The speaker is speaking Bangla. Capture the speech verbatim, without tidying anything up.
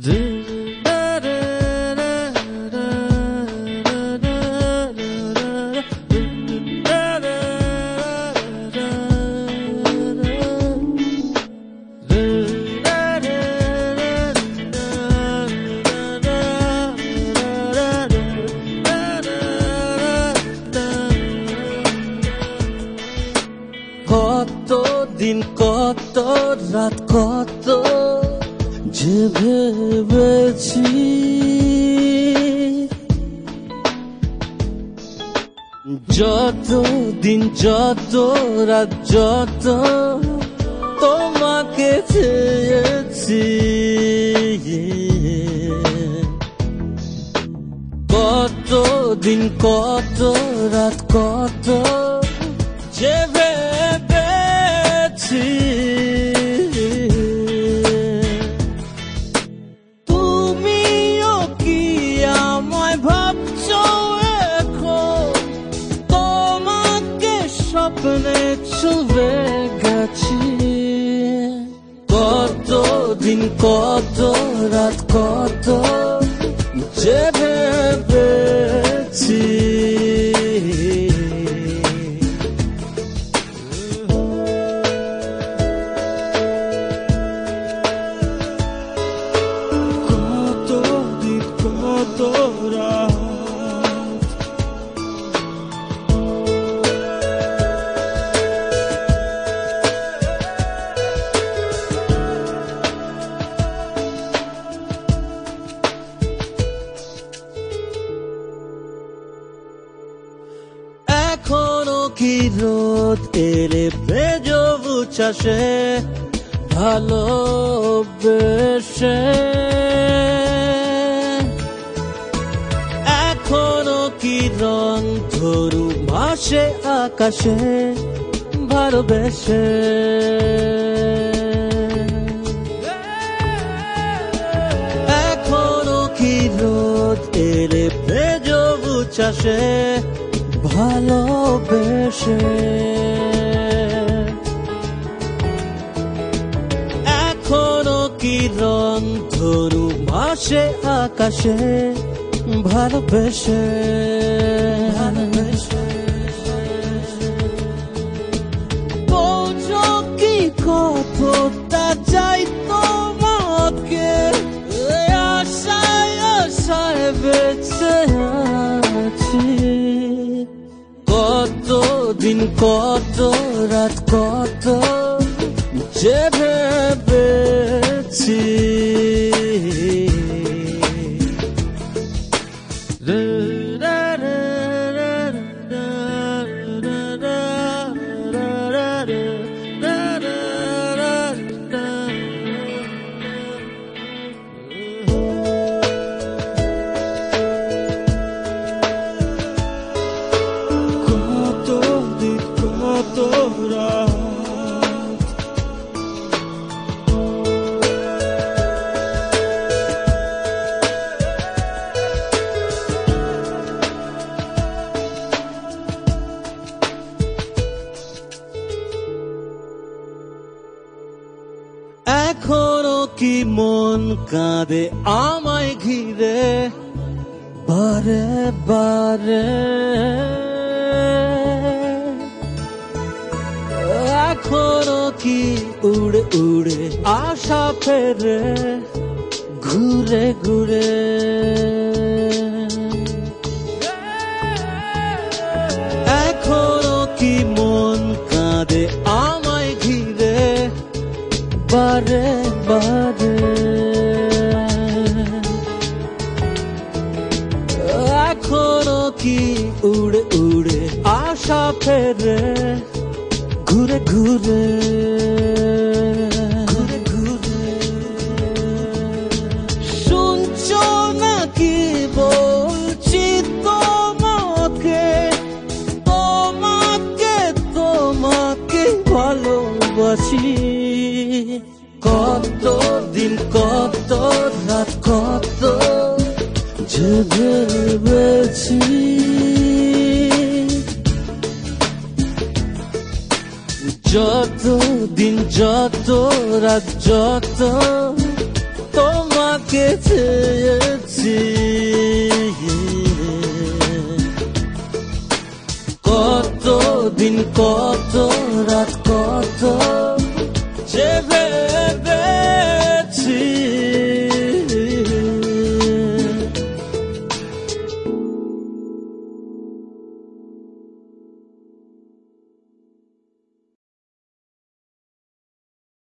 দিন কত রাত কত যে ভেবেছি যত দিন যত রাত যত তোমাকে চেয়েছি কত দিন কত রাত কত যে ভেবেছি তুমিও কি আমায় ভাবছো এখন তোমাকে স্বপ্নে চলে গেছি কত দিন কত রাত কত যে ভেবেছি এখনো কি রোদ এলে ভেজবু চাষে ভালোবেসে এখনো কি রং ধরু মাসে আকাশে ভালোবেসে এখনো কি রোদ এলে ভেজবু চাষে ভালোবেসে এখনো কি রং ধরু মাসে আকাশে ভালোবেসে বোঝো কি কতটা চাই তোমাকে আশায় আশায় বেঁচে আছি কত দিন কত রাত কত যে ভেবেছি এখনো কি মন কাঁদে আমায় ঘিরে বারে বারে এখনো কি উড়ে উড়ে আশা ফেরে ঘুরে ঘুরে এখনো কি মন কাঁদে আমায় ঘিরে বারে বারে এখনো কি উড়ে উড়ে আশা ফেরে ঘুরে ঘুরে ঘুরে ঘুরে শুনছো নাকি বলছি তোমাকে তোমাকে তোমাকে ভালোবাসি কত দিন কত রাত কত যে ভেবেছি যত দিন যত রাত যত তোমাকে চেয়েছি, কত দিন কত রাত কত যে